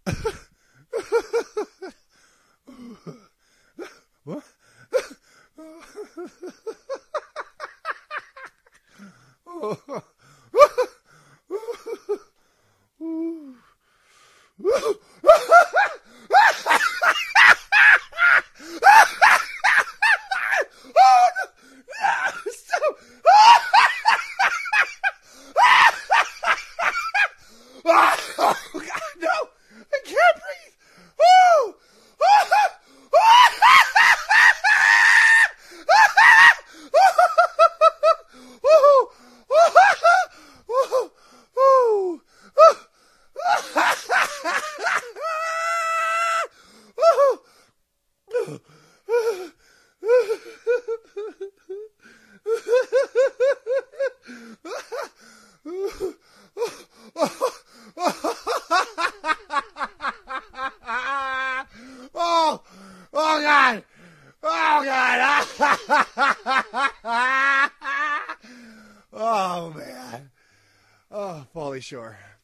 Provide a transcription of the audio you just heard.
What? Oh, God, no! I can't breathe! Oh! Oh, oh God! Oh God! Oh man! Oh, Pauly Shore.